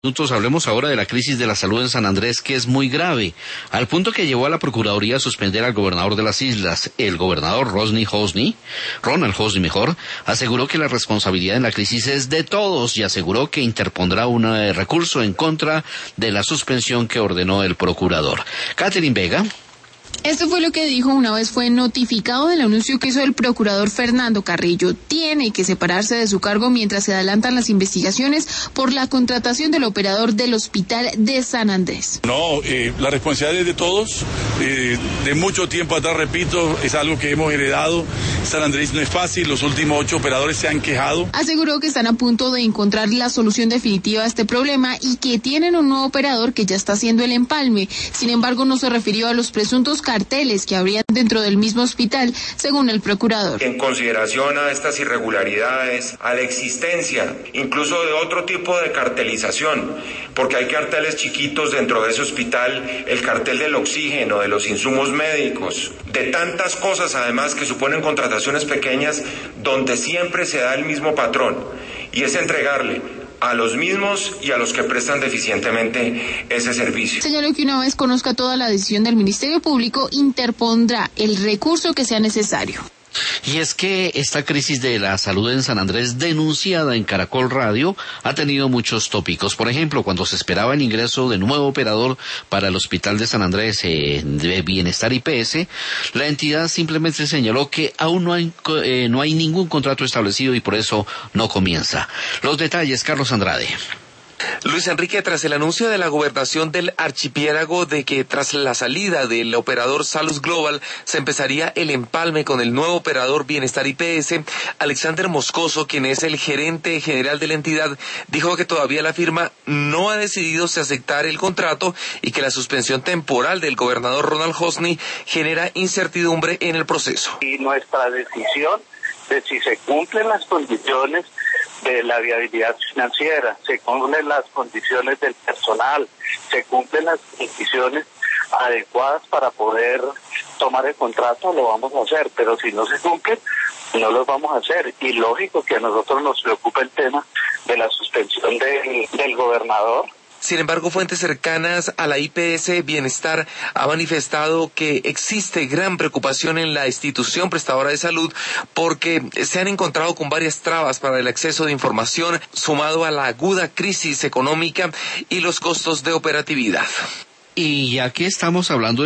Hablemos ahora de la crisis de la salud en San Andrés, que es muy grave, al punto que llevó a la Procuraduría a suspender al gobernador de las islas. El gobernador Ronald Hosni, aseguró que la responsabilidad en la crisis es de todos y aseguró que interpondrá un recurso en contra de la suspensión que ordenó el procurador. Catherine Vega. Esto fue lo que dijo una vez fue notificado del anuncio que hizo el procurador Fernando Carrillo. Tiene que separarse de su cargo mientras se adelantan las investigaciones por la contratación del operador del hospital de San Andrés. No, la responsabilidad es de todos. De mucho tiempo atrás, repito, es algo que hemos heredado. San Andrés no es fácil, los últimos 8 operadores se han quejado. Aseguró que están a punto de encontrar la solución definitiva a este problema y que tienen un nuevo operador que ya está haciendo el empalme. Sin embargo, no se refirió a los presuntos carteles que habrían dentro del mismo hospital, según el procurador. En consideración a estas irregularidades, a la existencia incluso de otro tipo de cartelización, porque hay carteles chiquitos dentro de ese hospital, el cartel del oxígeno, de los insumos médicos, de tantas cosas además que suponen contrataciones pequeñas donde siempre se da el mismo patrón, y es entregarle a los mismos y a los que prestan deficientemente ese servicio. Señaló que una vez conozca toda la decisión del Ministerio Público, interpondrá el recurso que sea necesario. Y es que esta crisis de la salud en San Andrés, denunciada en Caracol Radio, ha tenido muchos tópicos. Por ejemplo, cuando se esperaba el ingreso de nuevo operador para el Hospital de San Andrés de Bienestar IPS, la entidad simplemente señaló que aún no hay ningún contrato establecido y por eso no comienza. Los detalles, Carlos Andrade. Luis Enrique, tras el anuncio de la gobernación del archipiélago de que tras la salida del operador Salus Global se empezaría el empalme con el nuevo operador Bienestar IPS, Alexander Moscoso, quien es el gerente general de la entidad, dijo que todavía la firma no ha decidido si aceptar el contrato y que la suspensión temporal del gobernador Ronald Hosni genera incertidumbre en el proceso. Y nuestra decisión de si se cumplen las condiciones de la viabilidad financiera, se cumplen las condiciones del personal, se cumplen las condiciones adecuadas para poder tomar el contrato, lo vamos a hacer, pero si no se cumplen, no los vamos a hacer. Y lógico que a nosotros nos preocupa el tema de la suspensión del gobernador. Sin embargo, fuentes cercanas a la IPS Bienestar han manifestado que existe gran preocupación en la institución prestadora de salud porque se han encontrado con varias trabas para el acceso de información, sumado a la aguda crisis económica y los costos de operatividad. Y ya que estamos hablando